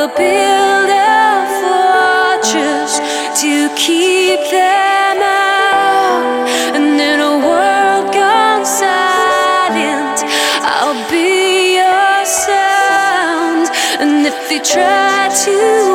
will build a fortress to keep them out. And in a world gone silent, I'll be your sound. And if they try to